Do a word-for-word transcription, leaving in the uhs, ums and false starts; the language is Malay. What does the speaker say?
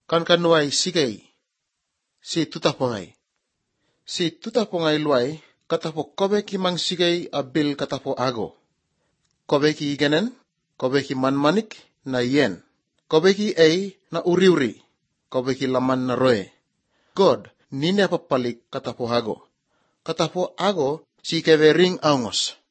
kan kanuai sigay, si tutapongai. Si tutapongai luai, katapo kobe ki mang sigay abil katapo ago. Kobe ki igenen, kobe ki manmanik na yen. Kobe ki ay na uri-uri, kobe ki laman na roe. God, nini apapalik katapo ago. Katapo ago, si kebe ring aungos.